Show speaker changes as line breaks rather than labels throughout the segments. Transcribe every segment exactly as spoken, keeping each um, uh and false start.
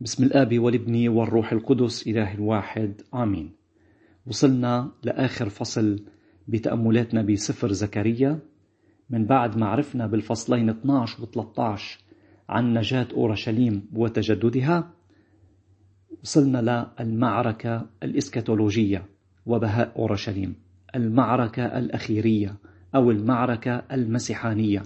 بسم الآب والابن والروح القدس إله الواحد آمين. وصلنا لآخر فصل بتأملاتنا بسفر زكريا من بعد ما عرفنا بالفصلين اثني عشر و ثلاثة عشر عن نجاة أورشليم وتجددها. وصلنا للمعركة الإسكاتولوجية وبهاء أورشليم، المعركة الأخيرية أو المعركة المسيحانية.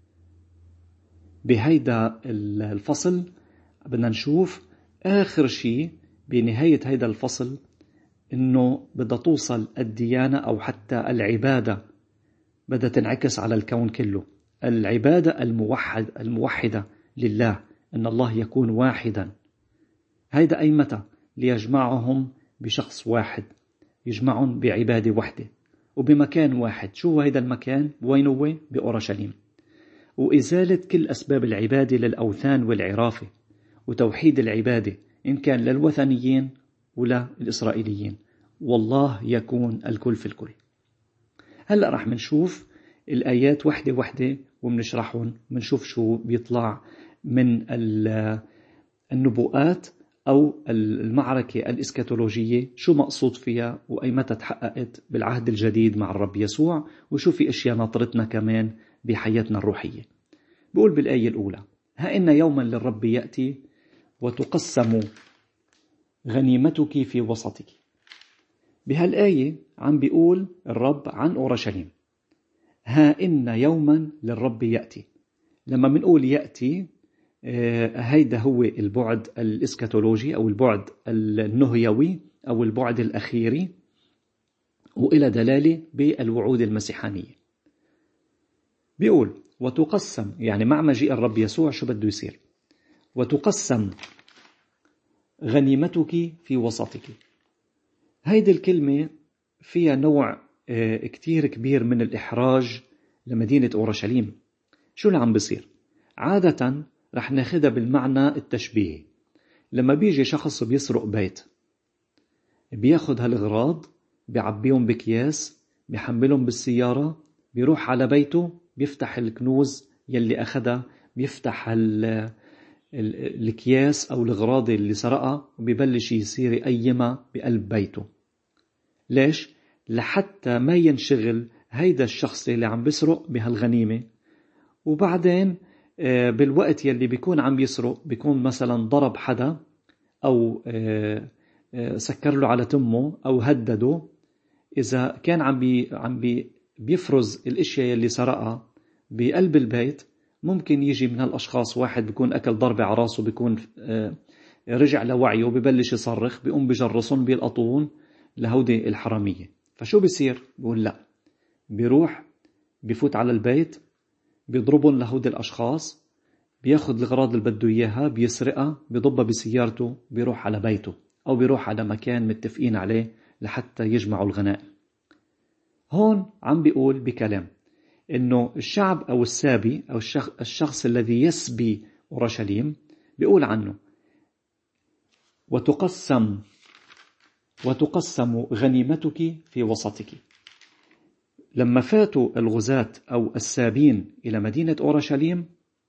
بهيدا الفصل بدنا نشوف آخر شيء بنهاية هيدا الفصل إنه بدها توصل الديانة أو حتى العبادة بدها تنعكس على الكون كله، العبادة الموحد الموحدة لله، إن الله يكون واحدا. هيدا أي متى؟ ليجمعهم بشخص واحد، يجمعهم بعبادة واحدة وبمكان واحد. شو هيدا المكان؟ وين هو؟ بأورشليم. وإزالة كل أسباب العبادة للأوثان والعرافة، وتوحيد العبادة إن كان للوثنيين ولا الإسرائيليين، والله يكون الكل في الكل. هلأ رح منشوف الآيات وحدة وحدة ومنشرحهم، منشوف شو بيطلع من النبوءات أو المعركة الإسكاتولوجية، شو مقصود فيها وأي متى تحققت بالعهد الجديد مع الرب يسوع، وشو في أشياء ناطرتنا كمان بحياتنا الروحية. بقول بالآية الأولى: ها إن يوما للرب يأتي وتقسم غنيمتك في وسطك. بهالآية عم بيقول الرب عن أورشليم ها إن يوما للرب يأتي. لما منقول يأتي هيدا هو البعد الإسكاتولوجي أو البعد النهيوي أو البعد الأخيري، وإلى دلالة بالوعود المسيحانية. بيقول وتقسم، يعني مع مجيء الرب يسوع شو بده يصير؟ وتقسم غنيمتك في وسطك. هيدي الكلمة فيها نوع كتير كبير من الإحراج لمدينة أورشليم. شو اللي عم بيصير؟ عادة رح ناخدها بالمعنى التشبيهي. لما بيجي شخص بيسرق بيت، بياخد هالغراض، بيعبيهم بكياس، بيحملهم بالسيارة، بيروح على بيته، بيفتح الكنوز يلي أخدها، بيفتح الكياس أو الغراض اللي سرقها، وبيبلش يصير يقيمها بقلب بيته. ليش؟ لحتى ما ينشغل هيدا الشخص اللي عم بيسرق بهالغنيمة. وبعدين بالوقت يلي بيكون عم يسرق، بيكون مثلا ضرب حدا أو سكر له على تمه أو هدده. إذا كان عم بي عم بي بيفرز الاشياء يلي سرقها بقلب البيت، ممكن يجي من هالاشخاص واحد بيكون اكل ضربة على راسه، بيكون رجع لوعيه، ببلش يصرخ، بيقوم بجرسون بيلقطون لهودي الحرامية. فشو بيصير؟ بيقول لا، بيروح بيفوت على البيت، بيضربون لهودي الاشخاص، بياخد الغراض اللي بده اياها، بيسرقها، بيضبها بسيارته، بيروح على بيته او بيروح على مكان متفقين عليه لحتى يجمعوا الغنائم. هون عم بيقول بكلام إنه الشعب أو السابي أو الشخص, الشخص الذي يسبي أورشليم بيقول عنه وتقسم وتقسم غنيمتك في وسطك. لما فاتوا الغزاة أو السابين إلى مدينة أورشليم،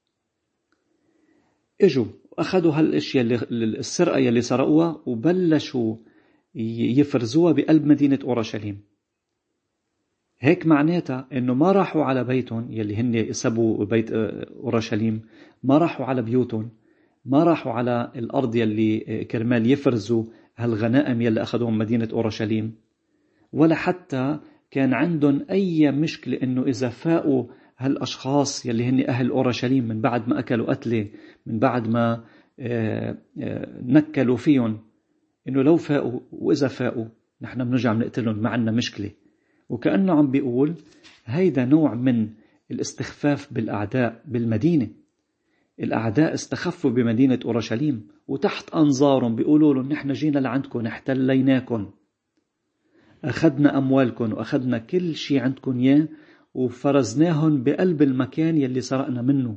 إجوا أخذوا هالأشياء السرقة اللي سرقوها وبلشوا يفرزوها بقلب مدينة أورشليم. هيك معناتها إنه ما راحوا على بيتهم يلي هن سبوا بيت أورشليم، ما راحوا على بيوتهم، ما راحوا على الأرض يلي كرمال يفرزوا هالغنائم يلي أخذوهم مدينة أورشليم، ولا حتى كان عندهم أي مشكلة إنه إذا فاقوا هالأشخاص يلي هن أهل أورشليم من بعد ما أكلوا قتلة، من بعد ما نكلوا فيهم، إنه لو فاقوا وإذا فاقوا نحن بنرجع بنقتلهم، ما عندنا مشكلة. وكأنه عم بيقول هيدا نوع من الاستخفاف بالأعداء بالمدينة. الأعداء استخفوا بمدينة أورشليم وتحت أنظارهم بيقولوا لهم نحن جينا لعندكم، احتليناكم، أخذنا أموالكم وأخذنا كل شيء عندكم إياه وفرزناهم بقلب المكان يلي سرقنا منه.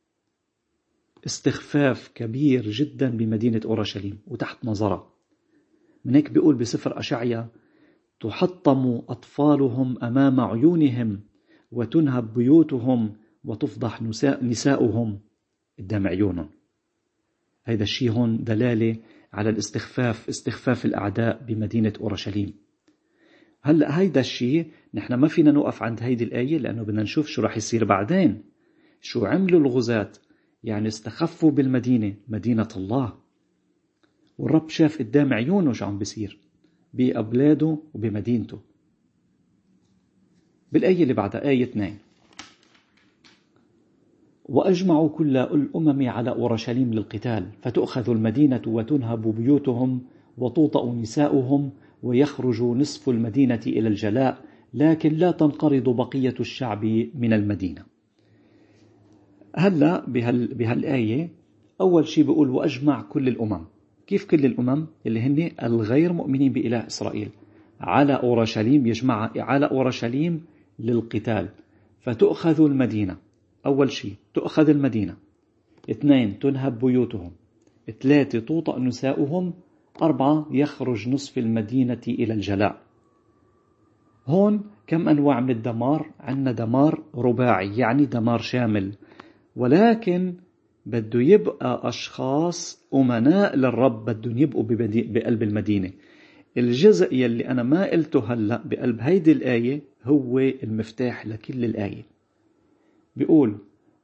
استخفاف كبير جدا بمدينة أورشليم وتحت نظرها. من هيك بيقول بسفر أشعيا تحطم أطفالهم أمام عيونهم وتنهب بيوتهم وتفضح نساؤهم قدام عيونهم. هيدا الشيء هون دلالة على الاستخفاف، استخفاف الأعداء بمدينة أورشليم. هلأ هيدا الشيء نحن ما فينا نوقف عند هيدي الآية، لأنه بدنا نشوف شو راح يصير بعدين. شو عملوا الغزاة؟ يعني استخفوا بالمدينة، مدينة الله، والرب شاف قدام عيونه شو عم بيصير بأولاده وبمدينته. بالآية اللي بعدها آية اثنين: وأجمعوا كل الأمم على أورشليم للقتال، فتؤخذ المدينة وتنهب بيوتهم وتوطأ نساؤهم ويخرج نصف المدينة إلى الجلاء، لكن لا تنقرض بقية الشعب من المدينة. هلأ بهال بهالآية أول شيء بيقول وأجمع كل الأمم. كيف كل الأمم؟ اللي هن الغير مؤمنين بإله إسرائيل على أورشليم، يجمع على أورشليم للقتال. فتؤخذ المدينة، أول شيء تؤخذ المدينة. اثنين تنهب بيوتهم. ثلاثة توطأ نساؤهم. أربعة يخرج نصف المدينة إلى الجلاء. هون كم أنواع من الدمار؟ عندنا دمار رباعي يعني دمار شامل، ولكن بده يبقى أشخاص أمناء للرب بدهم يبقوا بقلب المدينة. الجزء يلي أنا ما قلته هلأ بقلب هيدي الآية هو المفتاح لكل الآية. بيقول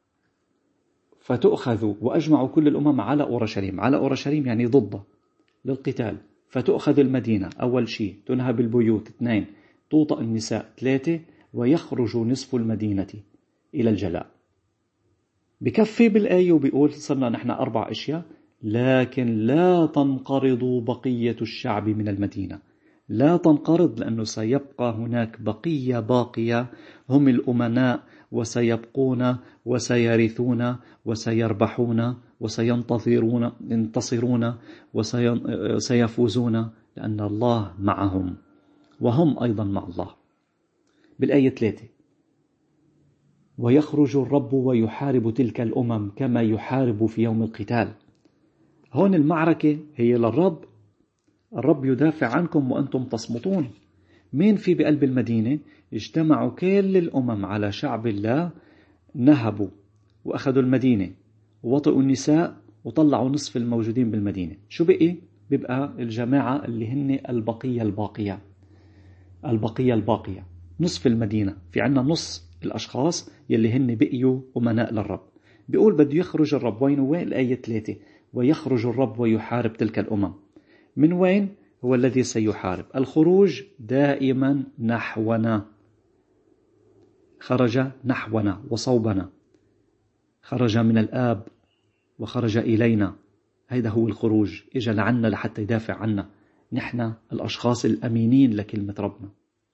فتؤخذ وأجمع كل الأمم على أورشليم. على أورشليم يعني ضده للقتال. فتؤخذ المدينة، أول شيء تنهب البيوت. اثنين توطأ النساء. ثلاثة ويخرج نصف المدينة إلى الجلاء. بكفي بالآية وبيقول صرنا نحن أربع أشياء، لكن لا تنقرض بقية الشعب من المدينة. لا تنقرض لأنه سيبقى هناك بقية باقية، هم الأمناء، وسيبقون وسيرثون وسيربحون وسينتصرون ينتصرون وسيفوزون، لأن الله معهم وهم أيضا مع الله. بالآية ثلاثة ويخرج الرب ويحارب تلك الأمم كما يحارب في يوم القتال. هون المعركة هي للرب، الرب يدافع عنكم وأنتم تصمتون. مين في بقلب المدينة؟ اجتمعوا كل الأمم على شعب الله، نهبوا وأخذوا المدينة ووطئوا النساء وطلعوا نصف الموجودين بالمدينة. شو بقي؟ بيبقى الجماعة اللي هن البقية الباقية. البقية الباقية نصف المدينة، في عنا نص الأشخاص يلي هن بقيوا أمناء للرب. بيقول بده يخرج الرب. وين وين؟ الآية ثلاثة ويخرج الرب ويحارب تلك الأمم. من وين هو الذي سيحارب؟ الخروج دائما نحونا، خرج نحونا وصوبنا، خرج من الآب وخرج إلينا. هذا هو الخروج، إجا لعنا لحتى يدافع عنا، نحن الأشخاص الأمينين لكلمة ربنا.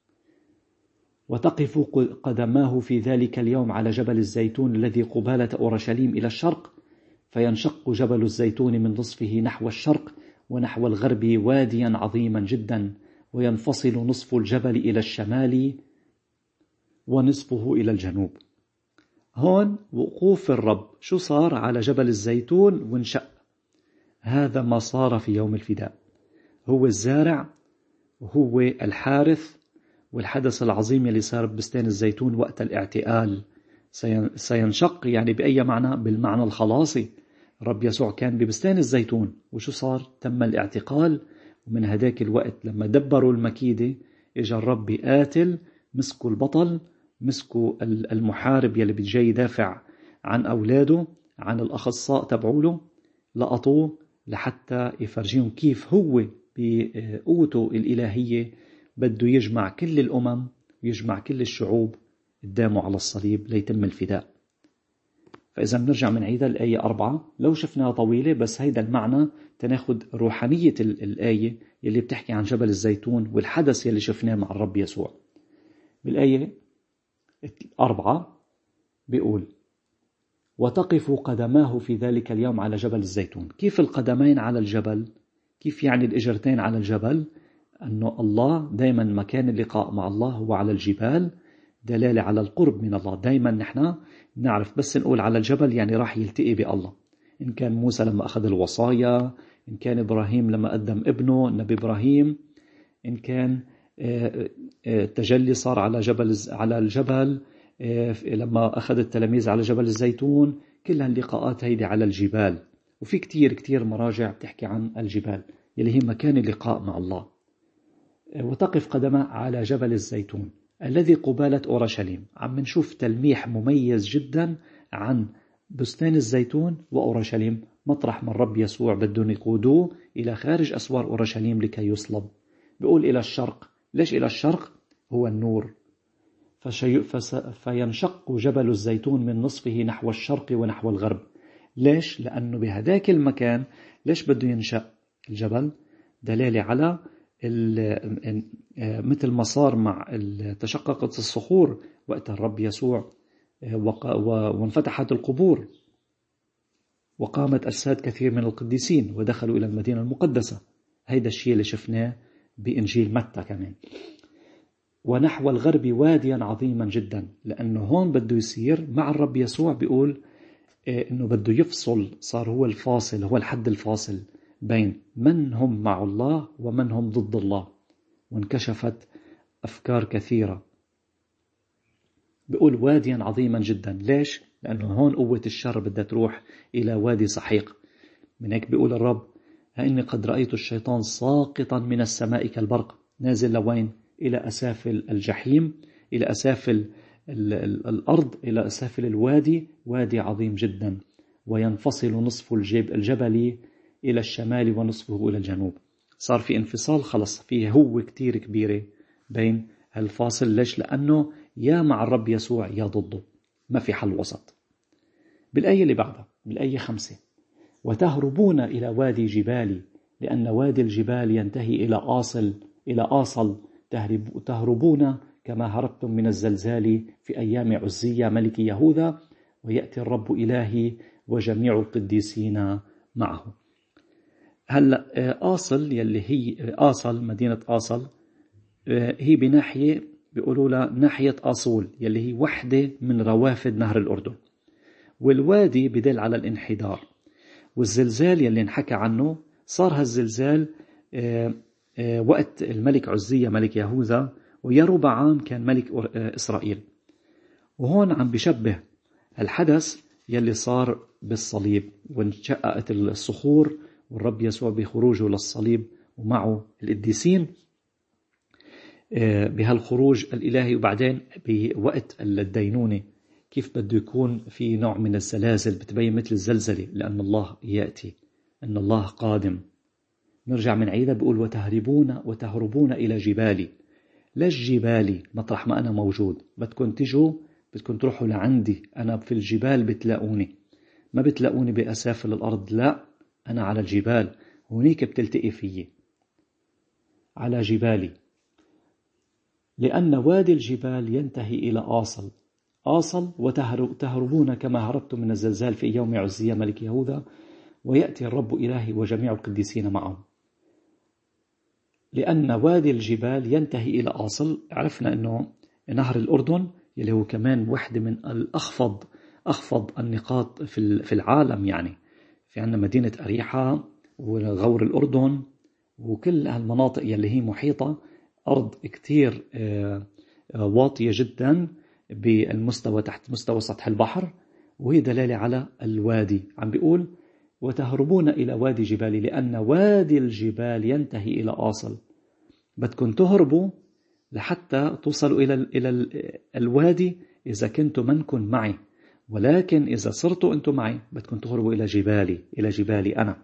وتقف قدماه في ذلك اليوم على جبل الزيتون الذي قبالة أورشليم إلى الشرق، فينشق جبل الزيتون من نصفه نحو الشرق ونحو الغرب واديا عظيما جدا، وينفصل نصف الجبل إلى الشمال ونصفه إلى الجنوب. هون وقوف الرب شو صار على جبل الزيتون وانشق. هذا ما صار في يوم الفداء، هو الزارع وهو الحارث، والحدث العظيم اللي صار ببستان الزيتون وقت الاعتقال. سينشق يعني بأي معنى؟ بالمعنى الخلاصي. رب يسوع كان ببستان الزيتون، وشو صار؟ تم الاعتقال، ومن هداك الوقت لما دبروا المكيدة إجا الرب قاتل، مسكوا البطل، مسكوا المحارب يلي بيجي يدافع عن أولاده، عن الأخصاء تبعوله، لقطوه لحتى يفرجيهم كيف هو بقوته الإلهية بده يجمع كل الأمم ويجمع كل الشعوب قدامه على الصليب ليتم الفداء. فإذا بنرجع من عيدة الآية أربعة، لو شفناها طويلة بس هيدا المعنى تناخد روحانية الآية يلي بتحكي عن جبل الزيتون والحدث يلي شفناه مع الرب يسوع. بالآية أربعة بيقول وتقف قدماه في ذلك اليوم على جبل الزيتون. كيف القدمين على الجبل؟ كيف يعني الإجرتين على الجبل؟ أنه الله دايما مكان اللقاء مع الله هو على الجبال، دلالة على القرب من الله. دايما نحن نعرف بس نقول على الجبل يعني راح يلتقي بالله. إن كان موسى لما أخذ الوصايا، إن كان إبراهيم لما قدم ابنه النبي إبراهيم، إن كان تجلي صار على جبل على الجبل لما أخذ التلاميذ على جبل الزيتون، كل هاللقاءات هيدي على الجبال. وفي كتير كتير مراجع بتحكي عن الجبال يلي هي مكان اللقاء مع الله. وتقف قدمه على جبل الزيتون الذي قبالة أورشليم. عم نشوف تلميح مميز جدا عن بستان الزيتون وأورشليم، مطرح ما الرب يسوع بدهم يقودوه إلى خارج أسوار أورشليم لكي يصلب. بيقول إلى الشرق. ليش إلى الشرق؟ هو النور. فشي... فس... فينشق جبل الزيتون من نصفه نحو الشرق ونحو الغرب. ليش؟ لأنه بهداك المكان. ليش بده ينشق الجبل؟ دلالة على ال... مثل ما صار مع تشققت الصخور وقت الرب يسوع وق... و... وانفتحت القبور وقامت أجساد كثير من القديسين ودخلوا إلى المدينة المقدسة. هيدا الشيء اللي شفناه بإنجيل متى كمان. ونحو الغرب واديا عظيما جدا، لأنه هون بده يصير مع الرب يسوع. بيقول إنه بده يفصل، صار هو الفاصل، هو الحد الفاصل بين من هم مع الله ومن هم ضد الله، وانكشفت أفكار كثيرة. بيقول واديا عظيما جدا. ليش؟ لأنه هون قوة الشر بدها تروح إلى وادي سحيق. من هيك بيقول الرب: إني قد رأيت الشيطان ساقطا من السماء كالبرق نازل لوين؟ إلى أسافل الجحيم، إلى أسافل ال ال الأرض، إلى أسافل الوادي. وادي عظيم جدا، وينفصل نصف الجب الجبل إلى الشمال ونصفه إلى الجنوب. صار في انفصال، خلص فيه هو كتير كبيرة بين الفاصل. ليش؟ لأنه يا مع الرب يسوع يا ضده، ما في حل وسط. بالآية اللي بعدها، بالآية خمسة: وتهربون إلى وادي جبالي، لأن وادي الجبال ينتهي إلى آصل إلى آصل تهربون كما هربتم من الزلزال في أيام عزية ملك يهوذا، ويأتي الرب إلهي وجميع القديسين معه. هلأ آصل يلي هي آصل، مدينة آصل هي بناحية بيقولوا لها ناحية آصول يلي هي وحدة من روافد نهر الأردن، والوادي بدل على الانحدار. والزلزال يلي نحكى عنه صار هالزلزال وقت الملك عزية ملك يهوذا، ويربعام كان ملك إسرائيل. وهون عم بشبه الحدث يلي صار بالصليب، وانشققت الصخور والرب يسوع بخروجه للصليب ومعه القديسين بهالخروج الإلهي. وبعدين بوقت الدينونة كيف بده يكون في نوع من الزلازل بتبين مثل الزلزلة، لأن الله يأتي، أن الله قادم. نرجع من عيدة بيقول: وتهربون وتهربون إلى جبالي. ليش جبالي؟ مطرح ما أنا موجود. بدكم تجوا، بدكم تروحوا لعندي، أنا في الجبال بتلاقوني، ما بتلاقوني بأسافل الأرض، لا، أنا على الجبال، هونيك بتلتقي فيي على جبالي. لأن وادي الجبال ينتهي إلى آصل آصل وتهربون كما هربتم من الزلزال في يوم عزية ملك يهوذا، ويأتي الرب إلهي وجميع القديسين معه. لأن وادي الجبال ينتهي إلى آصل. عرفنا أنه نهر الأردن اللي هو كمان واحدة من الأخفض أخفض النقاط في العالم، يعني في عندنا مدينة أريحة وغور الأردن وكل هالمناطق يلي هي محيطة أرض كتير واطية جدا بالمستوى تحت مستوى سطح البحر، وهي دلالة على الوادي. عم بيقول: وتهربون إلى وادي جبالي، لأن وادي الجبال ينتهي إلى آصل. بدكم تهربوا لحتى توصلوا إلى إلى الوادي إذا كنتوا منكن معي، ولكن إذا صرتوا أنتم معي بدكم تهربوا إلى جبالي، إلى جبالي أنا.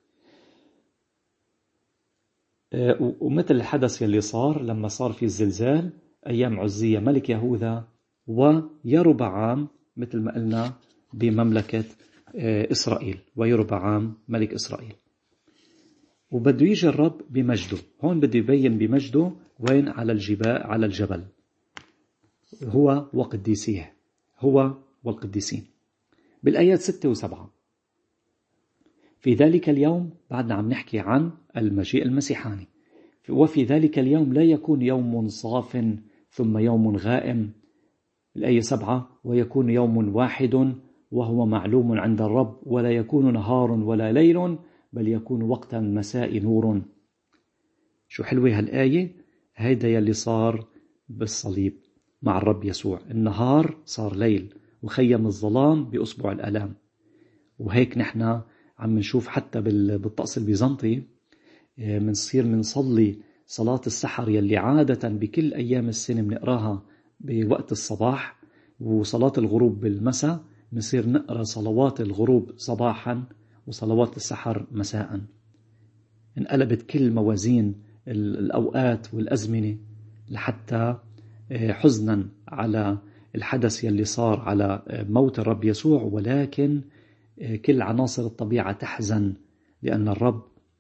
ومثل الحدث يلي صار لما صار في الزلزال أيام عزية ملك يهوذا ويربعام، مثل ما قلنا بمملكة إسرائيل، ويربعام ملك إسرائيل. وبده يجي الرب بمجده. هون بده يبين بمجده وين؟ على الجبال، على الجبل، هو وقديسيه، هو والقديسين. بالآيات ستة وسبعة: في ذلك اليوم، بعدنا عم نحكي عن المجيء المسيحاني، وفي ذلك اليوم لا يكون يوم صاف ثم يوم غائم. الآية سبعة: ويكون يوم واحد وهو معلوم عند الرب، ولا يكون نهار ولا ليل، بل يكون وقتا مساء نور. شو حلوة هالآية. هيدا يلي صار بالصليب مع الرب يسوع، النهار صار ليل وخيم الظلام بأصبع الألام. وهيك نحن عم نشوف حتى بالطقس البيزنطي منصير منصلي صلاة السحر يلي عادة بكل أيام السنة بنقراها بوقت الصباح، وصلاة الغروب بالمساء نصير نقرأ صلوات الغروب صباحا وصلوات السحر مساء. انقلبت كل موازين الأوقات والأزمنة لحتى حزنا على الحدث يلي صار على موت الرب يسوع، ولكن كل عناصر الطبيعة تحزن لأن الرب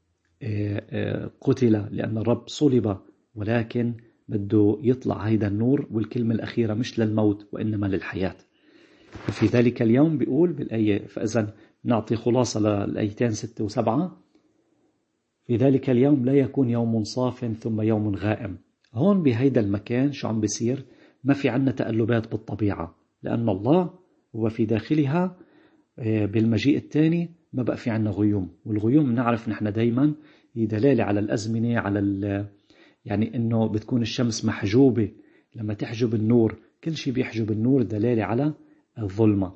قتل، لأن الرب صلب، ولكن بده يطلع هيدا النور، والكلمة الأخيرة مش للموت وإنما للحياة. وفي ذلك اليوم بيقول بالآية، فإذا نعطي خلاصة للآيتين ستة وسبعة، في ذلك اليوم لا يكون يوم صاف ثم يوم غائم. هون بهيدا المكان شو عم بيصير؟ ما في عنا تقلبات بالطبيعة، لأن الله هو في داخلها. بالمجيء الثاني ما بقى في عنا غيوم، والغيوم نعرف نحن دايما هي دلالة على الأزمنة، على يعني إنه بتكون الشمس محجوبة. لما تحجب النور، كل شيء بيحجب النور دلالة على الظلمة.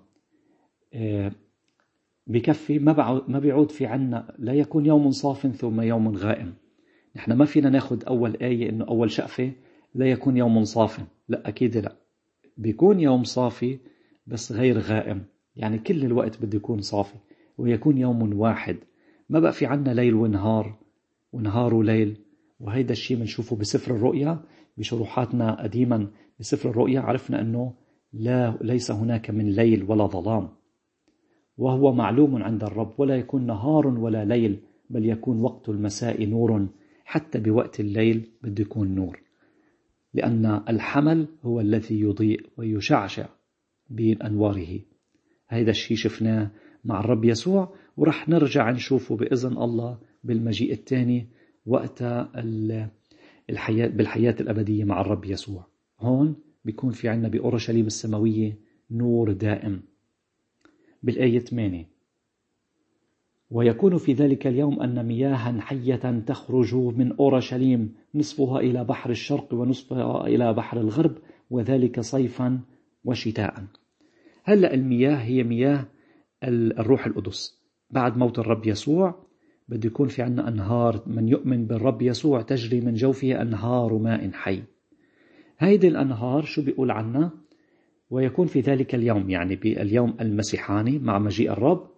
بكفي ما ما بيعود في عنا لا يكون يوم صاف ثم يوم غائم. نحن ما فينا ناخد أول آية إنه أول شقفة لا يكون يوم صاف، لا أكيد لا، بيكون يوم صافي بس غير غائم، يعني كل الوقت بده يكون صافي ويكون يوم واحد. ما بقى في عنا ليل ونهار ونهار وليل. وهيدا الشيء بنشوفه بسفر الرؤيا بشروحاتنا قديما. بسفر الرؤيا عرفنا أنه لا ليس هناك من ليل ولا ظلام، وهو معلوم عند الرب، ولا يكون نهار ولا ليل، بل يكون وقت المساء نور، حتى بوقت الليل بده يكون نور، لأن الحمل هو الذي يضيء ويشعشع بأنواره. هيدا الشيء شفناه مع الرب يسوع، ورح نرجع نشوفه بإذن الله بالمجيء الثاني وقت الحياة بالحياة الأبدية مع الرب يسوع. هون بيكون في عنا بأورشليم السماوية نور دائم. بالآية ثمانية، ويكون في ذلك اليوم أن مياها حية تخرج من أورشليم، نصفها إلى بحر الشرق ونصفها إلى بحر الغرب، وذلك صيفا وشتاء. هلأ المياه هي مياه الروح القدس. بعد موت الرب يسوع بده يكون في عنا أنهار، من يؤمن بالرب يسوع تجري من جوفه أنهار ماء حي. هيدي الأنهار شو بيقول عنا؟ ويكون في ذلك اليوم، يعني باليوم المسيحاني مع مجيء الرب،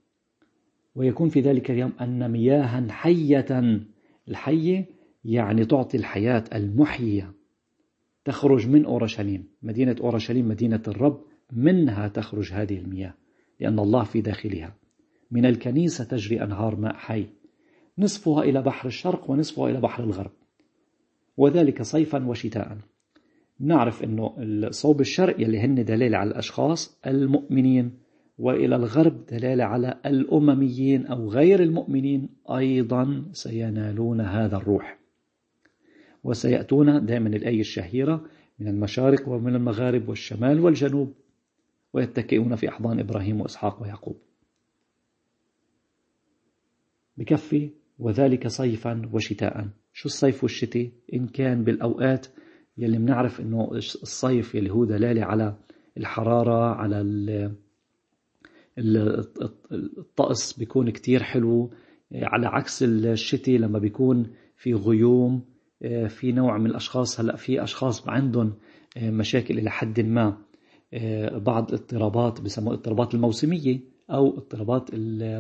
ويكون في ذلك اليوم أن مياها حية. الحية يعني تعطي الحياة المحيية، تخرج من أورشليم. مدينة أورشليم مدينة الرب، منها تخرج هذه المياه لأن الله في داخلها. من الكنيسة تجري أنهار ماء حي، نصفها إلى بحر الشرق ونصفها إلى بحر الغرب، وذلك صيفا وشتاء. نعرف أنه الصوب الشرق يلي هن دلالة على الأشخاص المؤمنين، وإلى الغرب دلالة على الأمميين أو غير المؤمنين، أيضا سينالون هذا الروح وسيأتون دائما الآية الشهيرة من المشارق ومن المغارب والشمال والجنوب، ويتكئون في أحضان إبراهيم وإسحاق ويعقوب. بكفي وذلك صيفا وشتاء. شو الصيف والشتاء؟ إن كان بالأوقات يلي منعرف أنه الصيف يلي هو دلالة على الحرارة، على الطقس بيكون كتير حلو، على عكس الشتاء لما بيكون في غيوم. في نوع من الأشخاص، هلأ في أشخاص عندهم مشاكل إلى حد ما، بعض اضطرابات بسموها اضطرابات الموسمية أو اضطرابات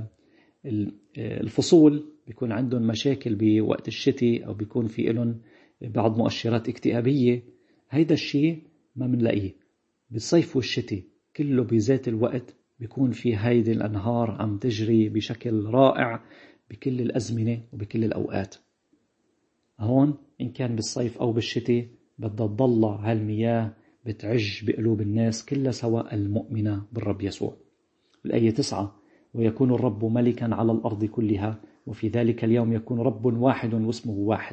الفصول، بيكون عندهم مشاكل بوقت الشتاء، أو بيكون في لهم بعض مؤشرات اكتئابية. هيدا الشيء ما منلاقيه بالصيف والشتاء، كله بذات الوقت بيكون في هيدي الأنهار عم تجري بشكل رائع بكل الأزمنة وبكل الأوقات. هون إن كان بالصيف أو بالشتاء بدها تضل هالمياه بتعج بقلوب الناس كلها سواء المؤمنة بالرب يسوع. الآية تسعة، ويكون الرب ملكا على الأرض كلها، وفي ذلك اليوم يكون رب واحد واسمه واحد.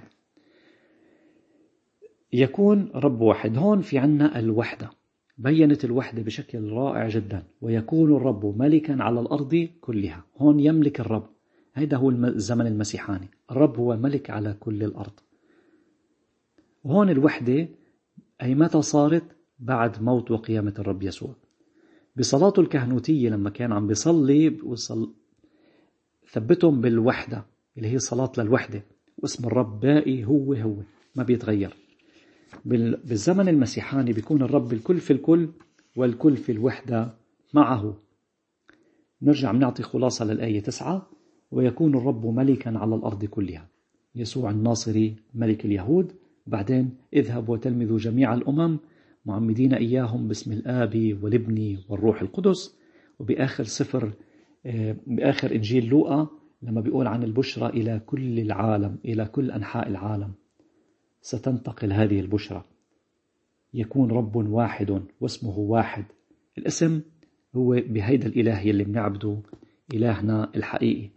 يكون رب واحد، هون في عنا الوحدة، بيّنت الوحدة بشكل رائع جدا. ويكون الرب ملكا على الأرض كلها، هون يملك الرب. هذا هو الزمن المسيحاني، الرب هو ملك على كل الأرض. وهون الوحدة أي متى صارت؟ بعد موت وقيامة الرب يسوع. بصلاته الكهنوتية لما كان عم بيصلي وصل ثبتهم بالوحدة اللي هي صلاة للوحدة، واسم الرب باقي هو هو ما بيتغير. بالزمن المسيحاني بيكون الرب الكل في الكل والكل في الوحدة معه. نرجع بنعطي خلاصة للآية تسعة: ويكون الرب ملكا على الأرض كلها، يسوع الناصري ملك اليهود. وبعدين اذهب وتلمذوا جميع الأمم معمدين إياهم باسم الآب والابن والروح القدس. وبآخر سفر بآخر إنجيل لوقا لما بيقول عن البشرى إلى كل العالم، إلى كل أنحاء العالم ستنتقل هذه البشرى. يكون رب واحد واسمه واحد. الاسم هو بهيدا الإله اللي بنعبده، إلهنا الحقيقي.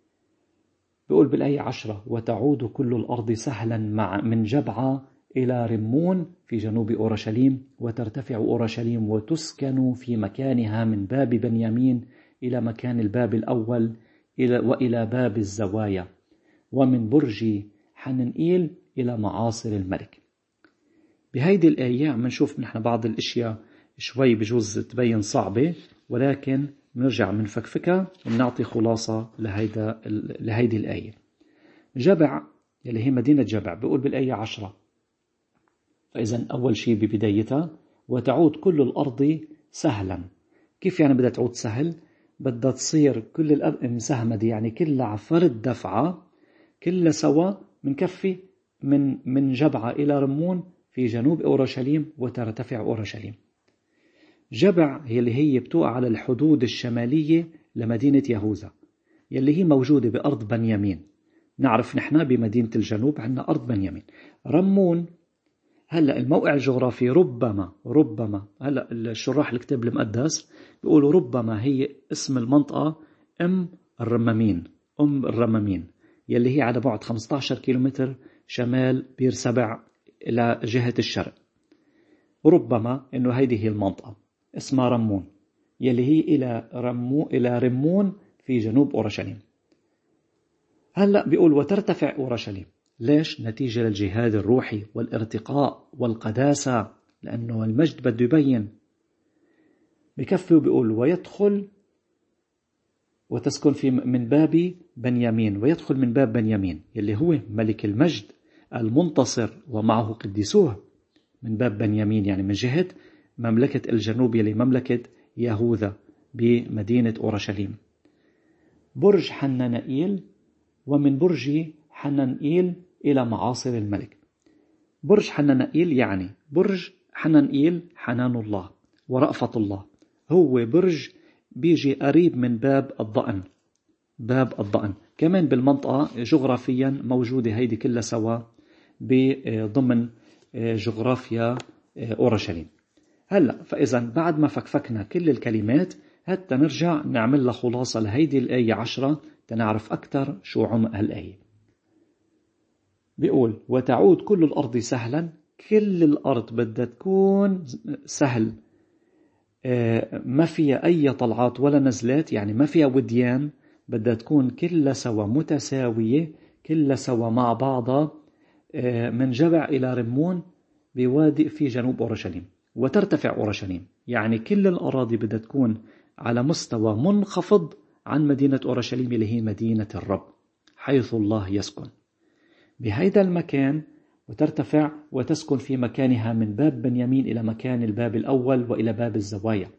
بيقول بالآية عشرة: وتعود كل الأرض سهلا مع من جبعة إلى رمون في جنوب أورشليم، وترتفع أورشليم وتسكن في مكانها من باب بنيامين إلى مكان الباب الأول إلى وإلى باب الزوايا، ومن برج حننئيل إلى معاصر الملك. بهيدي الآية عم نشوف نحن بعض الأشياء شوي بجوز تبين صعبة، ولكن نرجع من فكفكة ونعطي خلاصة لهيدا لهيدي الآية. جبع يلي هي مدينة جبع بيقول بالآية عشرة: فإذا أول شيء ببدايتها وتعود كل الأرض سهلا. كيف يعني بدها تعود سهل؟ بدها تصير كل المساهمة دي يعني كلها فرد دفعة، كلها سوا منكفي من من جبعة إلى رمون في جنوب أورشليم وترتفع أورشليم. جبع هي اللي هي بتوقع على الحدود الشمالية لمدينة يهوذا يلي هي موجودة بأرض بنيامين. نعرف نحن بمدينة الجنوب عندنا أرض بنيامين. رمون هلأ الموقع الجغرافي ربما ربما هلأ الشراح الكتاب المقدس بيقولوا ربما هي اسم المنطقة أم الرمامين أم الرمامين يلي هي على بعد خمسة عشر كيلومتر شمال بير سبع إلى جهة الشرق. ربما إنه هيدي هي المنطقة اسمها رمون يلي هي إلى رمو إلى رمون في جنوب أورشليم. هلأ بيقول وترتفع أورشليم. ليش؟ نتيجة للجهاد الروحي والارتقاء والقداسة، لأنه المجد بده يبين. بكفي وبيقول ويدخل وتسكن في من باب بنيامين، ويدخل من باب بنيامين يلي هو ملك المجد المنتصر ومعه قديسوه. من باب بنيامين يعني من جهة مملكة الجنوب يلي مملكة يهوذا بمدينة أورشليم. برج حننئيل، ومن برج حننئيل إلى معاصر الملك. برج حننئيل يعني برج حننئيل حنان الله ورأفة الله، هو برج بيجي قريب من باب الضأن. باب الضأن كمان بالمنطقة جغرافيا موجودة هيدي كلها سوا بضمن جغرافيا أورشليم. هلأ فإذا بعد ما فكفكنا كل الكلمات حتى نرجع نعمل لها خلاصة لهيدي الآية عشرة تنعرف أكثر شو عمق هالآية. بيقول وتعود كل الأرض سهلا. كل الأرض بدها تكون سهل، ما فيها أي طلعات ولا نزلات، يعني ما فيها وديان، بدها تكون كلها سوا متساوية، كلها سوا مع بعضها، من جبع إلى رمون بوادي في جنوب أورشليم. وترتفع أورشليم يعني كل الأراضي بدها تكون على مستوى منخفض عن مدينة أورشليم اللي هي مدينة الرب حيث الله يسكن بهيدا المكان. وترتفع وتسكن في مكانها من باب بنيامين إلى مكان الباب الأول وإلى باب الزوايا،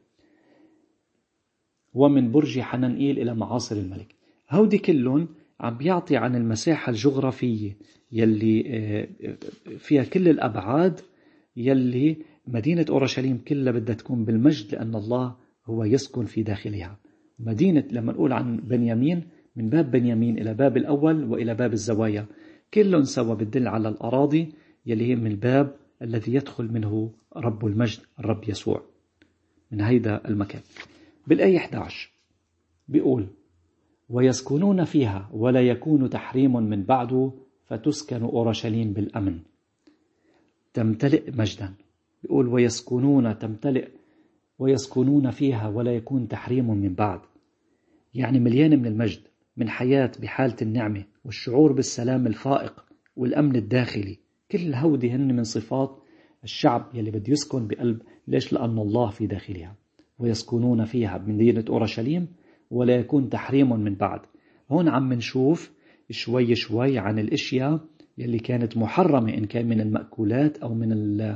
ومن برج حننئيل إلى معاصر الملك. هودي كلهم عم بيعطي عن المساحة الجغرافية يلي فيها كل الأبعاد يلي مدينة أورشليم كلها بدها تكون بالمجد، لأن الله هو يسكن في داخلها. مدينة لما نقول عن بنيامين من باب بنيامين إلى باب الأول وإلى باب الزوايا كلهم سوا بتدل على الأراضي يلي هي من الباب الذي يدخل منه رب المجد الرب يسوع من هيدا المكان. بالآية إحدى عشر بيقول ويسكنون فيها ولا يكون تحريم من بعده فتسكن أورشليم بالأمن تمتلئ مجدا. بيقول ويسكنون تمتلئ ويسكنون فيها ولا يكون تحريم من بعد، يعني مليان من المجد، من حياة بحالة النعمة والشعور بالسلام الفائق والأمن الداخلي. كل هودي هن من صفات الشعب يلي بده يسكن بقلب. ليش؟ لأن الله في داخلها. ويسكنون فيها بمدينة أورشليم ولا يكون تحريم من بعد. هون عم نشوف شوي شوي عن الاشياء يلي كانت محرمة، إن كان من المأكولات أو من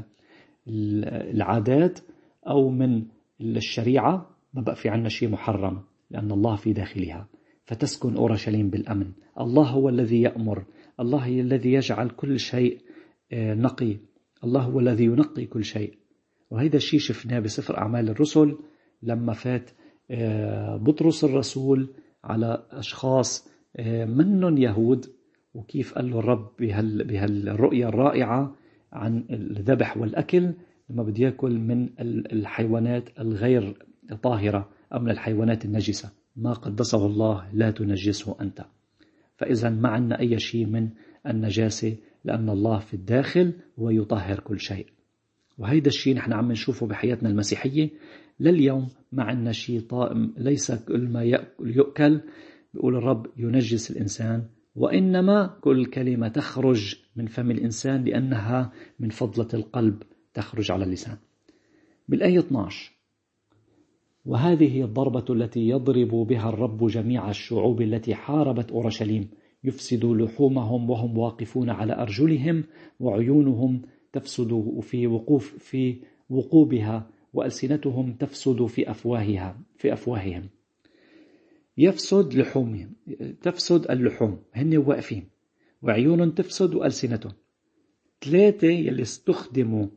العادات أو من الشريعة. ما بقى في عنا شيء محرم لأن الله في داخلها، فتسكن أورشليم بالأمن. الله هو الذي يأمر، الله هو الذي يجعل كل شيء نقي، الله هو الذي ينقي كل شيء. وهذا الشيء شفناه بسفر أعمال الرسل لما فات بطرس الرسول على أشخاص منن يهود، وكيف قال له الرب بهال بهالرؤية الرائعة عن الذبح والأكل لما بده يأكل من الحيوانات الغير طاهرة أو من الحيوانات النجسة. ما قدسه الله لا تنجسه أنت. فإذا ما عندنا أي شيء من النجاسة لأن الله في الداخل ويطهر كل شيء. وهيدا الشيء نحن عم نشوفه بحياتنا المسيحية لليوم. ما عندنا شيء طائم، ليس كل ما يؤكل بيقول الرب ينجس الإنسان، وإنما كل كلمة تخرج من فم الإنسان لأنها من فضلة القلب تخرج على اللسان. بالآية اثني عشر: وهذه الضربة التي يضرب بها الرب جميع الشعوب التي حاربت أورشليم، يفسد لحومهم وهم واقفون على أرجلهم، وعيونهم تفسد في وقوف في وقوبها، وألسنتهم تفسد في أفواهها في أفواههم. يفسد لحومهم، تفسد اللحوم، هن واقفين، وعيون تفسد وألسنتهم. ثلاثة يلي استخدموا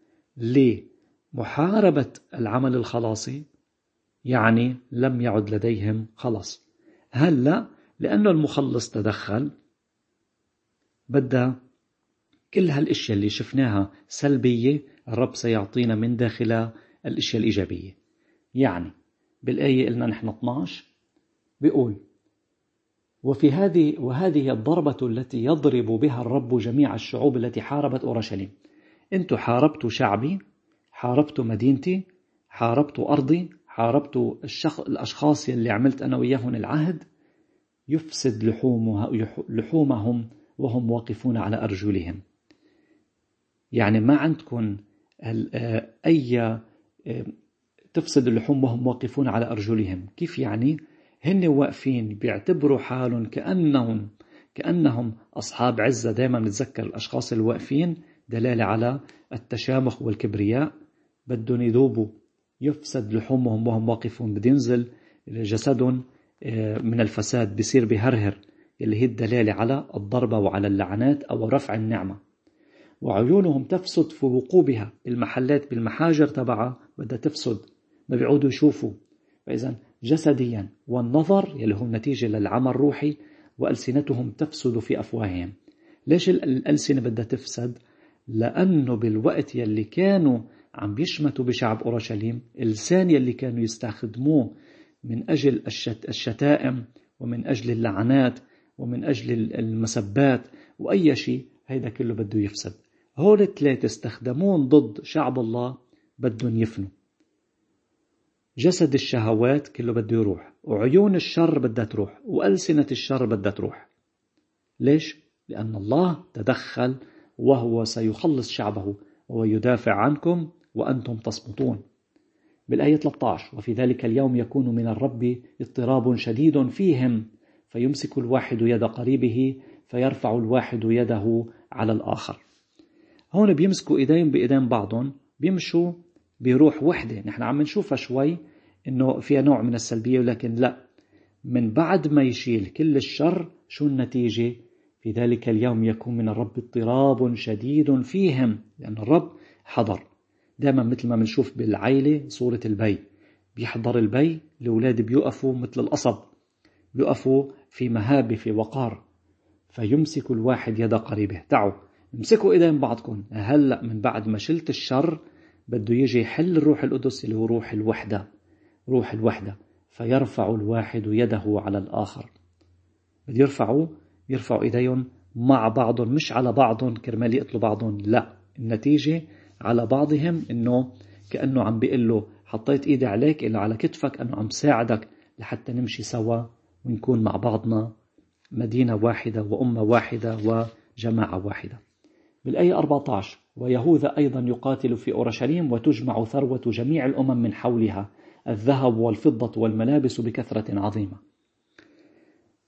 لمحاربة العمل الخلاصي، يعني لم يعد لديهم خلاص. هلأ لأنه المخلص تدخل بدأ كل هالاشياء اللي شفناها سلبية الرب سيعطينا من داخلها الاشياء الإيجابية. يعني بالآية قلنا نحن اثني عشر بيقول: وفي هذه وهذه الضربة التي يضرب بها الرب جميع الشعوب التي حاربت أورشليم. انتوا حاربتوا شعبي، حاربتوا مدينتي، حاربتوا أرضي، حاربتوا الشخ... الأشخاص اللي عملت أنا وياهم العهد. يفسد لحومها... لحومهم وهم واقفون على أرجلهم. يعني ما عندكم أي تفسد اللحوم وهم واقفون على أرجلهم. كيف يعني؟ هن واقفين بيعتبروا حالهم كأنهم كأنهم أصحاب عزة. دائما نتذكر الأشخاص الواقفين دلالة على التشامخ والكبرياء، بدهم يذوبوا. يفسد لحومهم وهم واقفون، بده ينزل جسدهم من الفساد، بيصير بهرهر، اللي هي الدلالة على الضربة وعلى اللعنات أو رفع النعمة. وعيونهم تفسد في وقوبها، المحلات بالمحاجر تبعها بدها تفسد، ما بيعودوا يشوفوا. فإذا جسديا والنظر يلي هو نتيجة للعمل الروحي، وألسنتهم تفسد في أفواههم. ليش الألسنة بدها تفسد؟ لأنه بالوقت يلي كانوا عم بيشمتوا بشعب أورشليم، اللسان يلي كانوا يستخدموه من أجل الشتائم ومن أجل اللعنات ومن أجل المسبات وأي شيء، هيدا كله بده يفسد. هول الثلاثة استخدمون ضد شعب الله، بدهم يفنوا. جسد الشهوات كله بده يروح، وعيون الشر بدها تروح، وألسنة الشر بدها تروح. ليش؟ لأن الله تدخل وهو سيخلص شعبه ويدافع عنكم وأنتم تصمتون. بالآية ثلاثة عشر: وفي ذلك اليوم يكون من الرب اضطراب شديد فيهم، فيمسك الواحد يد قريبه فيرفع الواحد يده على الآخر. هون بيمسكوا إيدين بإيدين بعضهم، بيمشوا بروح وحدة. نحن عم نشوفها شوي إنه فيها نوع من السلبية، ولكن لا، من بعد ما يشيل كل الشر شو النتيجة؟ في ذلك اليوم يكون من الرب اضطراب شديد فيهم، لأن الرب حضر. دائما مثل ما بنشوف بالعائلة صورة البي، بيحضر البي، الأولاد بيقفوا مثل القصب، بيقفوا في مهابة في وقار. فيمسك الواحد يد قريبه. تعوا امسكوا ايدين بعضكم. هلأ من بعد ما شلت الشر بده يجي يحل الروح القدس اللي هو روح الوحدة، روح الوحدة. فيرفع الواحد يده على الآخر. بده يرفعوا يرفعوا ايديهم مع بعضهم، مش على بعضهم كرمال يقتلوا بعضهم. لا، النتيجة على بعضهم، انه كأنه عم بيقول له حطيت ايدي عليك إلا على كتفك، انه عم ساعدك لحتى نمشي سوا ونكون مع بعضنا مدينة واحدة وأمة واحدة وجماعة واحدة. بالآية أربعة عشر: ويهوذا أيضا يقاتل في أورشليم، وتجمع ثروة جميع الأمم من حولها، الذهب والفضة والملابس بكثرة عظيمة.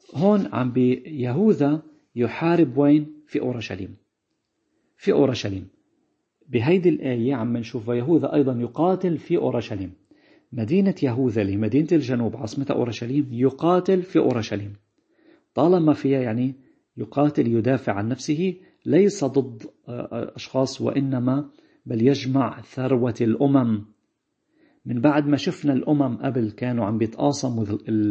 هون عم بيهوذا يحارب وين؟ في أورشليم. في أورشليم بهيدي الآية عم نشوف يهوذا أيضا يقاتل في أورشليم. مدينة يهوذا اللي مدينة الجنوب عاصمتها أورشليم يقاتل في أورشليم. طالما فيها يعني يقاتل يدافع عن نفسه، ليس ضد أشخاص وإنما بل يجمع ثروة الأمم. من بعد ما شفنا الأمم قبل كانوا عم بيتقاسموا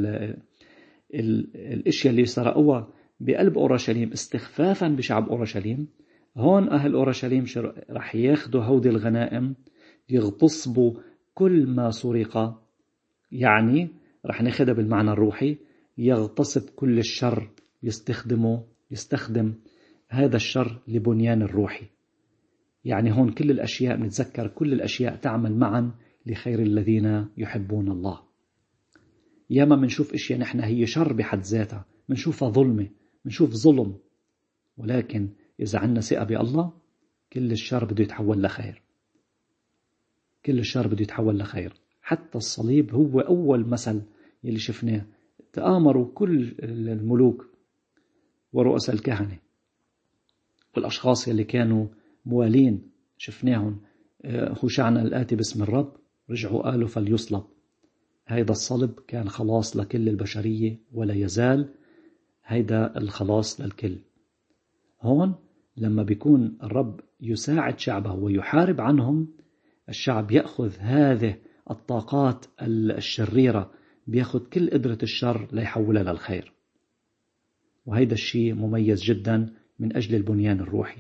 الاشياء اللي سرقوها بقلب أورشليم استخفافا بشعب أورشليم، هون أهل أورشليم رح ياخدوا هودي الغنائم يغتصبوا كل ما سرق، يعني رح ناخدها بالمعنى الروحي، يغتصب كل الشر، يستخدمه يستخدم هذا الشر لبنيان الروحي. يعني هون كل الأشياء نتذكر كل الأشياء تعمل معا لخير الذين يحبون الله. ياما منشوف اشياء نحن هي شر بحد ذاتها، منشوفها ظلمة، منشوف ظلم، ولكن إذا عنا ثقة بالله كل الشر بده يتحول لخير. كل الشر بده يتحول لخير. حتى الصليب هو أول مثل يلي شفناه. تآمروا كل الملوك ورؤساء الكهنة والأشخاص يلي كانوا موالين، شفناهم هوشعنا الآتي باسم الرب، رجعوا قالوا فليصلب. هيدا الصلب كان خلاص لكل البشرية ولا يزال هيدا الخلاص للكل. هون لما بيكون الرب يساعد شعبه ويحارب عنهم، الشعب يأخذ هذه الطاقات الشريرة، بيأخذ كل قدرة الشر ليحولها للخير. وهيدا الشيء مميز جدا من أجل البنيان الروحي.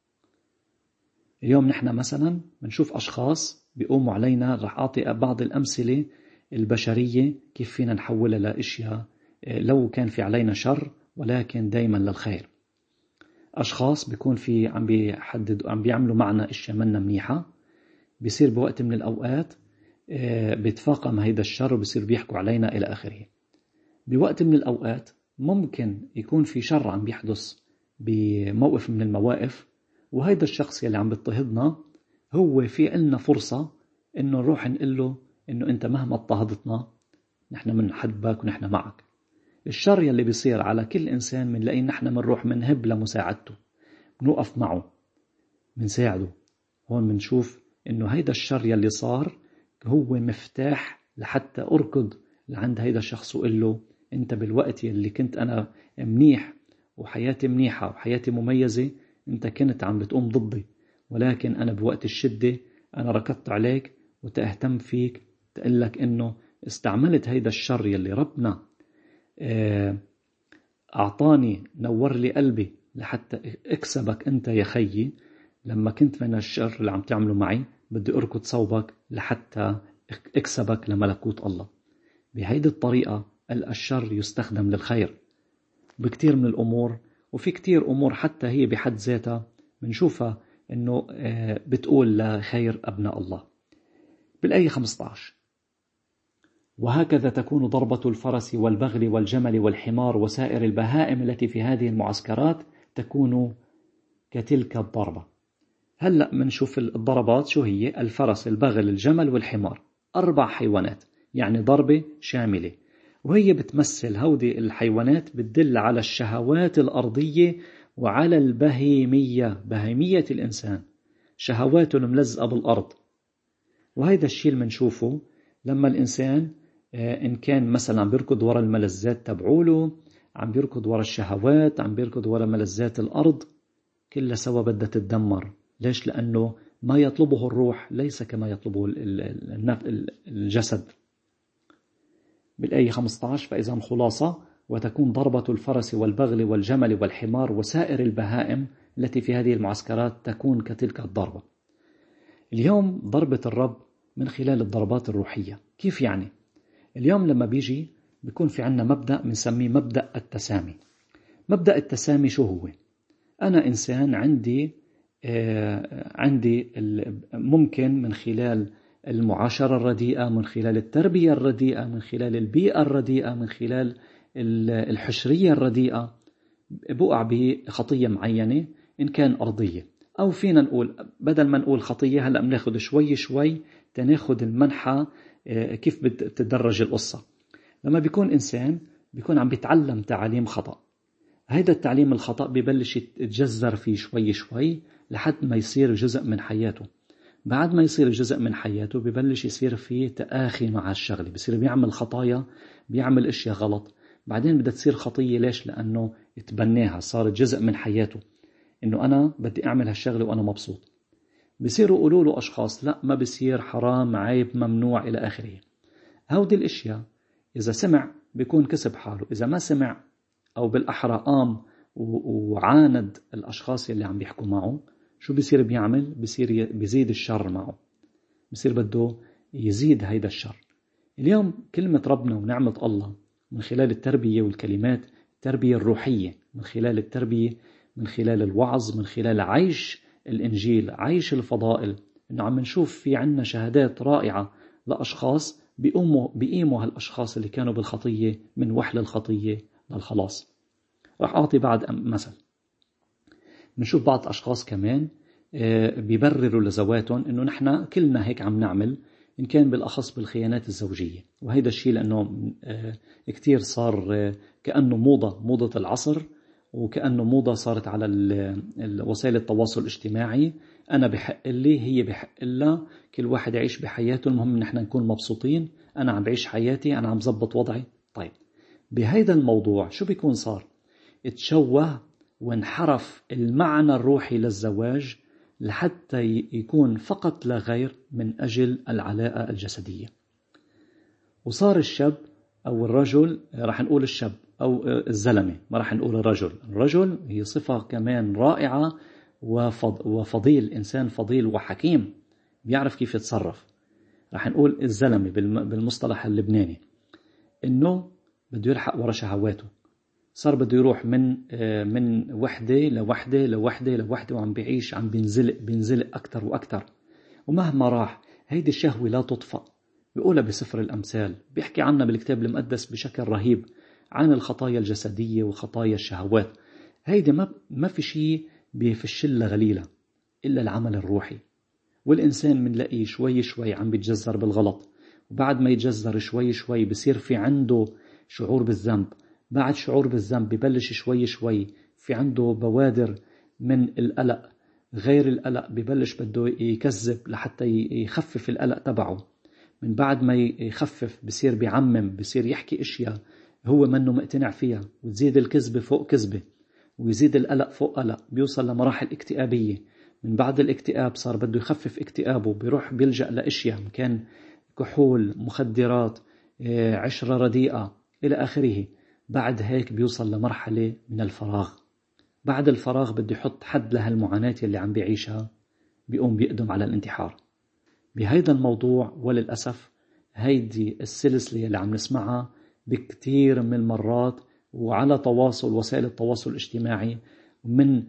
اليوم نحن مثلا بنشوف أشخاص بيقوموا علينا، رح أعطي بعض الأمثلة البشرية كيف فينا نحولها لأشياء لو كان في علينا شر ولكن دايما للخير. أشخاص بيكون في عم بيحددوا عم بيعملوا معنا أشياء منا منيحة، بيصير بوقت من الأوقات بيتفاقم هيدا الشر وبيصير بيحكوا علينا إلى آخره. بوقت من الأوقات ممكن يكون في شر عم بيحدث بموقف من المواقف، وهيدا الشخص يلي عم بيضطهدنا هو في لنا فرصة إنه نروح نقول له إنه أنت مهما اضطهدتنا نحن منحبك ونحن معك. الشر يلي بيصير على كل إنسان منلاقي نحن منروح منهب لمساعدته، بنوقف معه منساعده. هون منشوف إنه هيدا الشر يلي صار هو مفتاح لحتى أركض لعند هيدا الشخص وقل له أنت بالوقت يلي كنت أنا منيح وحياتي منيحة وحياتي مميزة أنت كنت عم بتقوم ضدي، ولكن أنا بوقت الشدة أنا ركضت عليك وتأهتم فيك، تقلك إنه استعملت هيدا الشر يلي ربنا أعطاني، نور لي قلبي لحتى اكسبك أنت يا خيي. لما كنت من الشر اللي عم تعمله معي بدي أركض صوبك لحتى اكسبك لملكوت الله. بهيدي الطريقة الشر يستخدم للخير بكتير من الأمور، وفي كتير أمور حتى هي بحد ذاتها منشوفها إنه بتقول لخير أبناء الله. بالآية خمسة عشر: وهكذا تكون ضربة الفرس والبغل والجمل والحمار وسائر البهائم التي في هذه المعسكرات تكون كتلك الضربة. هلأ منشوف الضربات شو هي: الفرس، البغل، الجمل والحمار، أربع حيوانات، يعني ضربة شاملة. وهي بتمثل هودي الحيوانات بتدل على الشهوات الأرضية وعلى البهيمية، بهيمية الإنسان، شهواته الملزقة بالأرض. وهذا الشيء اللي منشوفه لما الإنسان إن كان مثلا عم بيركض وراء الملذات تبعوله، عم بيركض وراء الشهوات، عم بيركض وراء ملذات الأرض، كلها سوا بدها تتدمر. ليش؟ لأنه ما يطلبه الروح ليس كما يطلبه الجسد. بالآية خمسة عشر: فإذا خلاصة: وتكون ضربة الفرس والبغل والجمل والحمار وسائر البهائم التي في هذه المعسكرات تكون كتلك الضربة. اليوم ضربة الرب من خلال الضربات الروحية. كيف يعني؟ اليوم لما بيجي بيكون في عنا مبدأ بنسميه مبدأ التسامي. مبدأ التسامي شو هو؟ أنا إنسان عندي آه عندي ممكن من خلال المعاشرة الرديئة، من خلال التربية الرديئة، من خلال البيئة الرديئة، من خلال الحشرية الرديئة، بقع بخطية معينة إن كان أرضية، أو فينا نقول بدل ما نقول خطية هلأ بناخد شوي شوي تناخد المنحة كيف بتدرج القصة. لما بيكون إنسان بيكون عم بيتعلم تعليم خطأ. هيدا التعليم الخطأ ببلش يتجذر فيه شوي شوي لحد ما يصير جزء من حياته. بعد ما يصير جزء من حياته ببلش يصير فيه تآخي مع الشغلة، بيصير بيعمل خطايا، بيعمل اشياء غلط. بعدين بدها تصير خطية. ليش؟ لأنه اتبناها، صارت جزء من حياته، إنه أنا بدي أعمل هالشغلة وأنا مبسوط. بيصيروا يقولوا له أشخاص لا، ما بيصير، حرام، عيب، ممنوع إلى آخره. هودي الاشياء إذا سمع بيكون كسب حاله، إذا ما سمع أو بالأحرى قام وعاند الأشخاص اللي عم بيحكوا معه، شو بيصير بيعمل؟ بيصير بيزيد الشر معه، بيصير بده يزيد هيدا الشر. اليوم كلمة ربنا ونعمة الله من خلال التربية والكلمات، التربية الروحية، من خلال التربية، من خلال الوعظ، من خلال عيش الإنجيل، عيش الفضائل، إنه عم نشوف في عنا شهادات رائعة لأشخاص بيقوموا بيقيموا هالأشخاص اللي كانوا بالخطية من وحل الخطية للخلاص. رح أعطي بعد مثل. بنشوف بعض أشخاص كمان بيبرروا لذواتهم إنه نحن كلنا هيك عم نعمل، إن كان بالأخص بالخيانات الزوجية. وهيدا الشيء لأنه كتير صار كأنه موضة، موضة العصر، وكأنه موضة صارت على وسائل التواصل الاجتماعي. أنا بحق لي، هي بحق لها، كل واحد يعيش بحياته، المهم نحن نكون مبسوطين، أنا عم بعيش حياتي، أنا عم زبط وضعي. طيب بهيدا الموضوع شو بيكون صار؟ اتشوه وانحرف المعنى الروحي للزواج لحتى يكون فقط لا غير من أجل العلاقة الجسدية. وصار الشاب أو الرجل، رح نقول الشاب أو الزلمة، ما رح نقول الرجل. الرجل هي صفة كمان رائعة وفضيل، إنسان فضيل وحكيم بيعرف كيف يتصرف. رح نقول الزلمة بالمصطلح اللبناني، إنه بده يلحق ورا شهواته، صار بده يروح من من وحدة لوحدة لوحدة لوحدة، وعم بيعيش، عم بينزلق بينزلق أكتر وأكتر. ومهما راح هيدي الشهوة لا تطفأ. بيقولها بسفر الأمثال، بيحكي عنها بالكتاب المقدس بشكل رهيب عن الخطايا الجسدية وخطايا الشهوات. هيدي ما ما في شيء بيفشلها غليلة إلا العمل الروحي. والإنسان منلاقيه شوي شوي عم بيتجذر بالغلط، وبعد ما يتجذر شوي شوي بصير في عنده شعور بالذنب. بعد شعور بالذنب ببلش شوي شوي في عنده بوادر من القلق. غير القلق ببلش بده يكذب لحتى يخفف القلق تبعه. من بعد ما يخفف بصير بيعمم، بصير يحكي اشياء هو منه مقتنع فيها، وتزيد الكذبة فوق كذبة، ويزيد القلق فوق قلق، بيوصل لمراحل اكتئابية. من بعد الاكتئاب صار بده يخفف اكتئابه، بيروح بيلجأ لاشياء، كان كحول، مخدرات، عشرة رديئة إلى آخره. بعد هيك بيوصل لمرحلة من الفراغ. بعد الفراغ بده يحط حد لهالمعاناة اللي عم بيعيشها، بيقوم بيقدم على الانتحار. بهيدا الموضوع وللأسف هيدي السلسلة اللي عم نسمعها بكتير من المرات، وعلى تواصل وسائل التواصل الاجتماعي، من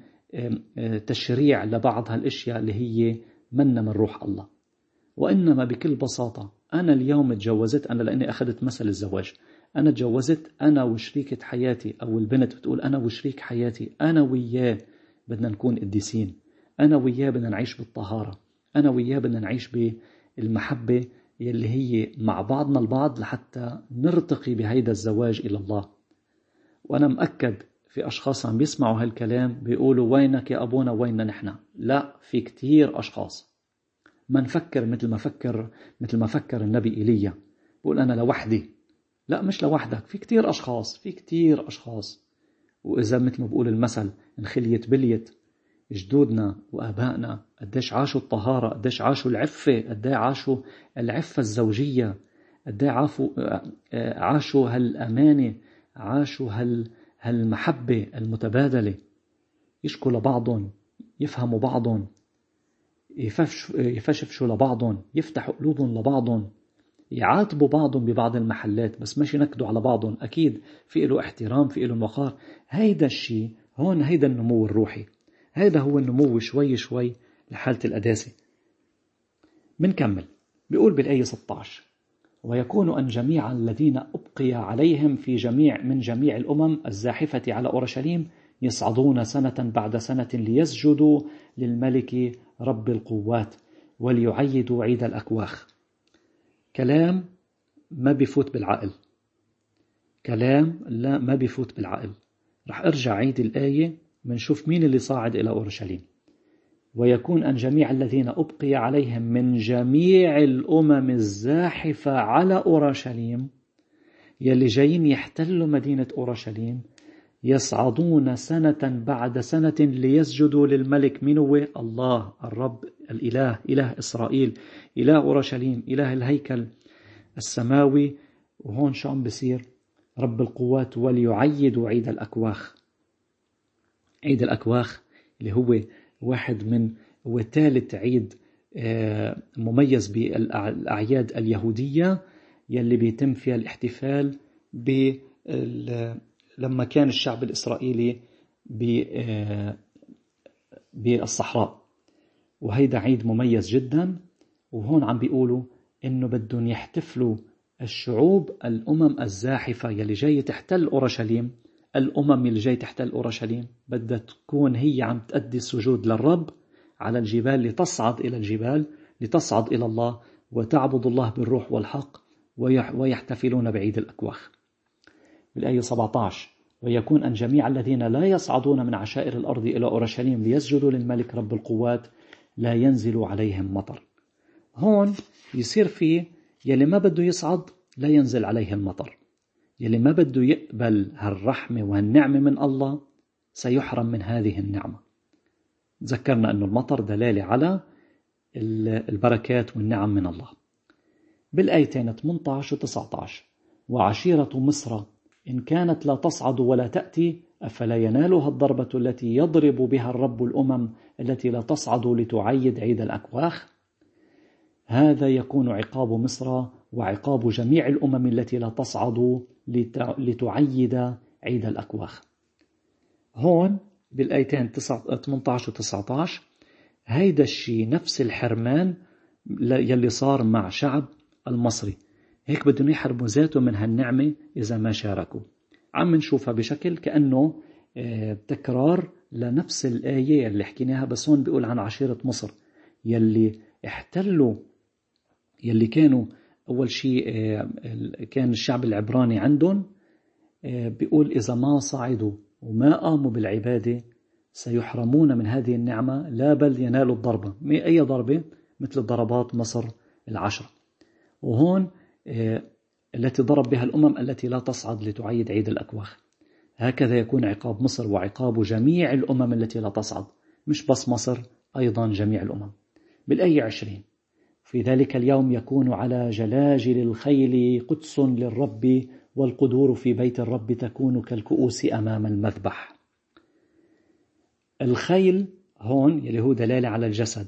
تشريع لبعض هالاشياء اللي هي منا من روح الله. وإنما بكل بساطة أنا اليوم تجوزت، أنا لأني أخذت مثل الزواج، أنا تجوزت أنا وشريكة حياتي، أو البنت بتقول أنا وشريك حياتي، أنا وياه بدنا نكون قديسين، أنا وياه بدنا نعيش بالطهارة، أنا وياه بدنا نعيش بالمحبة يلي هي مع بعضنا البعض لحتى نرتقي بهيدا الزواج إلى الله. وأنا مأكد في أشخاص عم بيسمعوا هالكلام بيقولوا وينك يا أبونا، ويننا نحن؟ لا، في كتير أشخاص ما نفكر مثل ما فكر مثل ما فكر النبي إيليا، بقول أنا لوحدي. لا، مش لوحدك، في كتير أشخاص، في كتير أشخاص. وإذا مثل ما بقول المثل انخليت بليت، جدودنا وآبائنا قديش عاشوا الطهارة، قديش عاشوا العفة، قديش عاشوا العفة الزوجية، قديش عاشوا عاشوا هالأمانة، عاشوا هال هالمحبة المتبادلة، يشكوا لبعضهم، يفهموا بعضهم، يفشفشوا لبعضهم، يفتحوا قلوبهم لبعضهم، يعاتبوا بعضهم ببعض المحلات، بس مش ينكدوا على بعضهم. أكيد في له احترام، في له وقار. هيدا الشيء هون، هيدا النمو الروحي، هيدا هو النمو شوي شوي لحالة القداسة. منكمل، بيقول بالآية ستة عشر: ويكون أن جميع الذين أبقي عليهم في جميع من جميع الأمم الزاحفة على أورشليم يصعدون سنة بعد سنة ليسجدوا للملك رب القوات وليعيدوا عيد الأكواخ. كلام ما بيفوت بالعقل. كلام لا ما بيفوت بالعقل. رح ارجع عيد الآية منشوف مين اللي صاعد إلى أورشليم. ويكون أن جميع الذين أبقي عليهم من جميع الأمم الزاحفة على أورشليم يلي جايين يحتلوا مدينة أورشليم يصعدون سنة بعد سنة ليسجدوا للملك. من هو؟ الله الرب الإله، إله إسرائيل، إله أورشليم، إله الهيكل السماوي. وهون شو عم بصير؟ رب القوات وليعيدوا عيد الأكواخ. عيد الأكواخ اللي هو واحد من هو ثالث عيد مميز بالأعياد اليهودية يلي بيتم فيها الاحتفال ب لما كان الشعب الإسرائيلي بالصحراء. وهيدا عيد مميز جدا. وهون عم بيقولوا إنه بدهم يحتفلوا الشعوب الأمم الزاحفة يلي جاي تحتل أورشليم. الأمم اللي جاي تحتل أورشليم بدها تكون هي عم تأدي السجود للرب على الجبال، لتصعد إلى الجبال، لتصعد إلى الله وتعبد الله بالروح والحق ويحتفلون بعيد الأكواخ. بالآية سبعة عشر: ويكون أن جميع الذين لا يصعدون من عشائر الأرض إلى أورشليم ليسجدوا للملك رب القوات لا ينزل عليهم مطر. هون يصير فيه يلي ما بده يصعد لا ينزل عليه المطر، يلي ما بده يقبل هالرحمة وهالنعمة من الله سيحرم من هذه النعمة. ذكرنا أنه المطر دلالة على البركات والنعم من الله. بالآيتين ثمانية عشر و تسعة عشر: وعشيرة مصر إن كانت لا تصعد ولا تأتي أفلا ينالها الضربة التي يضرب بها الرب الأمم التي لا تصعد لتعيد عيد الأكواخ. هذا يكون عقاب مصر وعقاب جميع الأمم التي لا تصعد لتعيد عيد الأكواخ. هون بالآيتين ثمانية عشر و تسعة عشر هيدا الشيء نفس الحرمان يلي صار مع شعب المصري. هيك بدهم يحرموا ذاته من هالنعمة إذا ما شاركوا. عم نشوفها بشكل كأنه تكرار لنفس الآية اللي حكيناها، بس هون بيقول عن عشيرة مصر يلي احتلوا، يلي كانوا أول شيء كان الشعب العبراني عندهم. بيقول إذا ما صعدوا وما قاموا بالعبادة سيحرمون من هذه النعمة، لا بل ينالوا الضربة. أي ضربة؟ مثل ضربات مصر العشرة. وهون التي ضرب بها الأمم التي لا تصعد لتعيد عيد الأكواخ. هكذا يكون عقاب مصر وعقاب جميع الأمم التي لا تصعد، مش بس مصر، أيضا جميع الأمم. بالآية عشرين: في ذلك اليوم يكون على جلاجل الخيل قدس للرب، والقدور في بيت الرب تكون كالكؤوس أمام المذبح. الخيل هون يلي هو دلالة على الجسد،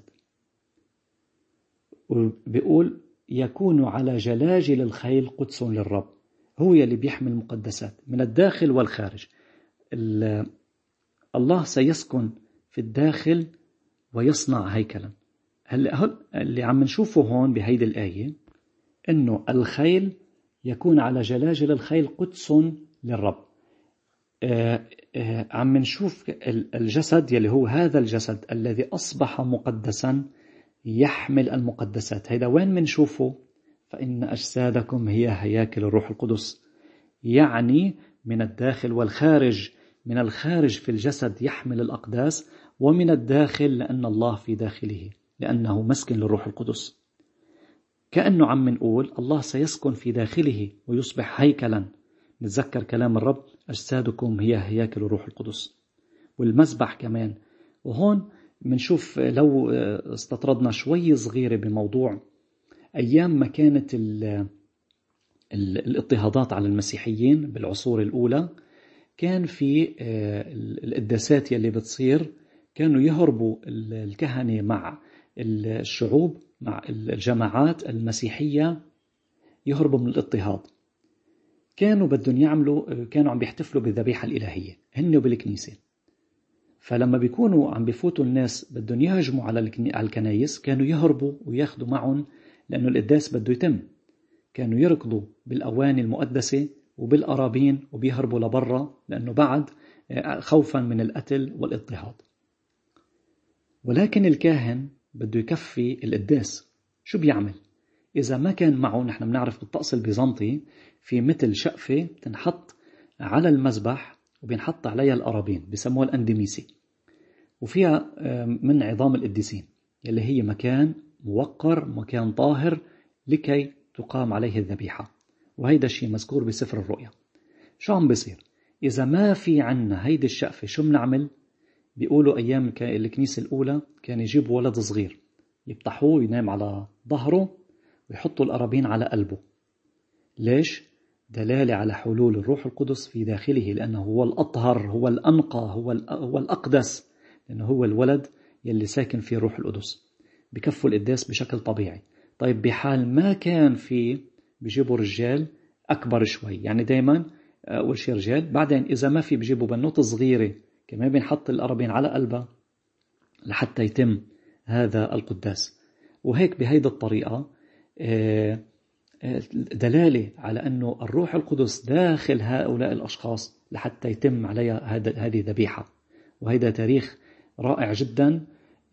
وبيقول يكون على جلاجل الخيل قدس للرب، هو يلي بيحمل المقدسات من الداخل والخارج. الله سيسكن في الداخل ويصنع هيكلا. هل اللي عم نشوفه هون بهيدي الآية إنه الخيل يكون على جلاجل الخيل قدس للرب. آه آه عم نشوف الجسد يلي هو هذا الجسد الذي أصبح مقدسا يحمل المقدسات. هيدا وين منشوفه؟ فإن أجسادكم هي هياكل الروح القدس. يعني من الداخل والخارج. من الخارج في الجسد يحمل الأقداس، ومن الداخل لأن الله في داخله، لأنه مسكن للروح القدس. كأنه عم نقول الله سيسكن في داخله ويصبح هيكلا. نتذكر كلام الرب: أجسادكم هي هياكل الروح القدس. والمذبح كمان. وهون منشوف لو استطردنا شوي صغيرة بموضوع أيام ما كانت ال ال الاضطهادات على المسيحيين بالعصور الأولى، كان في القداسات يلي بتصير كانوا يهربوا الكهنة مع الشعوب، مع الجماعات المسيحية، يهربوا من الاضطهاد. كانوا بدهم يعملوا، كانوا عم بيحتفلوا بالذبيحة الإلهية هن وبالكنيسة. فلما بيكونوا عم بيفوتوا الناس بدهم يهجموا على الكنايس، كانوا يهربوا وياخدوا معهم، لأنه القداس بده يتم. كانوا يركضوا بالأواني المقدسة وبالقرابين وبيهربوا لبرا، لأنه بعد خوفا من القتل والاضطهاد. ولكن الكاهن بده يكفي القداس. شو بيعمل؟ إذا ما كان معه، نحن بنعرف بالطقس البيزنطي في مثل شقفة تنحط على المذبح وبينحط عليها القرابين، بسموها الأندميسي، وفيها من عظام القديسين اللي هي مكان موقر، مكان طاهر لكي تقام عليه الذبيحة. وهيدا الشيء مذكور بسفر الرؤيا. شو عم بيصير إذا ما في عنا هيدي الشقفة؟ شو بنعمل؟ بيقولوا أيام الكنيسة الأولى كان يجيبوا ولد صغير يفتحوه ينام على ظهره ويحطوا القرابين على قلبه. ليش؟ دلالة على حلول الروح القدس في داخله، لأنه هو الأطهر، هو الأنقى، هو هو الأقدس، لأنه هو الولد يلي ساكن فيه الروح القدس. بكفوا القداس بشكل طبيعي. طيب بحال ما كان في، بيجيبوا رجال أكبر شوي، يعني دايما أول شيء رجال، بعدين إذا ما في بيجيبوا بنوت صغيرة كمان بنحط القرابين على قلبها لحتى يتم هذا القداس. وهيك بهيدا الطريقة دلالة على أنه الروح القدس داخل هؤلاء الأشخاص لحتى يتم عليها هذه الذبيحة. وهذا تاريخ رائع جدا.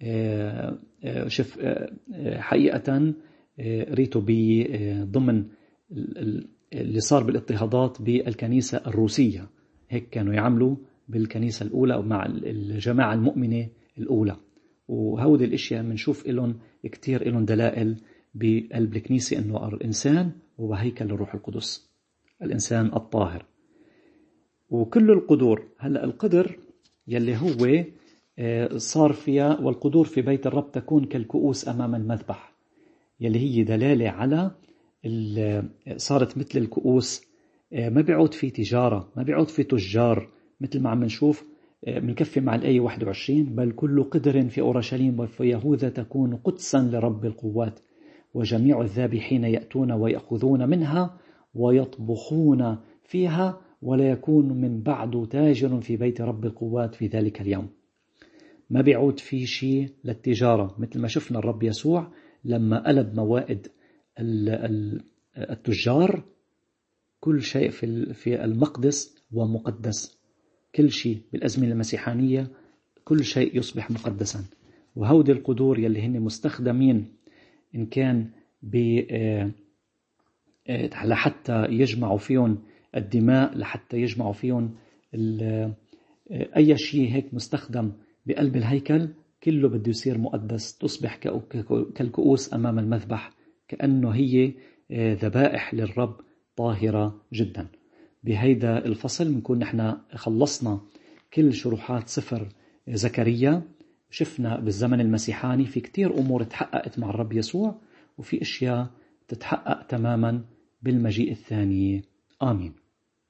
شف حقيقة ريته ضمن اللي صار بالاضطهادات بالكنيسة الروسية، هيك كانوا يعملوا بالكنيسة الأولى ومع الجماعة المؤمنة الأولى. وهودي الاشياء بنشوف لهم كتير لهم دلائل بقلب الكنيسة انه الانسان هو هيكل الروح القدس، الانسان الطاهر. وكل القدور، هلا القدر يلي هو صار فيها، والقدور في بيت الرب تكون كالكؤوس امام المذبح، يلي هي دلالة على صارت مثل الكؤوس. ما بيعود في تجارة، ما بيعود في تجار مثل ما عم نشوف منكفي مع الآية واحد وعشرين: بل كل قدر في أورشليم وفي يهوذا تكون قدسا لرب القوات، وجميع الذابحين يأتون ويأخذون منها ويطبخون فيها، ولا يكون من بعد تاجر في بيت رب القوات في ذلك اليوم. ما بيعود في شيء للتجارة، مثل ما شفنا الرب يسوع لما قلب موائد التجار، كل شيء في المقدس ومقدس، كل شيء بالأزمنة المسيحانية كل شيء يصبح مقدسا. وهودي القدور يلي هن مستخدمين إن كان لحتى يجمعوا فيهم الدماء، لحتى يجمعوا فيهم أي شيء هيك مستخدم بقلب الهيكل، كله بده يصير مقدس، تصبح كالكؤوس أمام المذبح، كأنه هي ذبائح للرب طاهرة جدا. بهيدا الفصل بنكون نحن خلصنا كل شروحات سفر زكريا. شفنا بالزمن المسيحاني في كتير أمور تحققت مع الرب يسوع، وفي أشياء تتحقق تماما بالمجيء الثاني. آمين.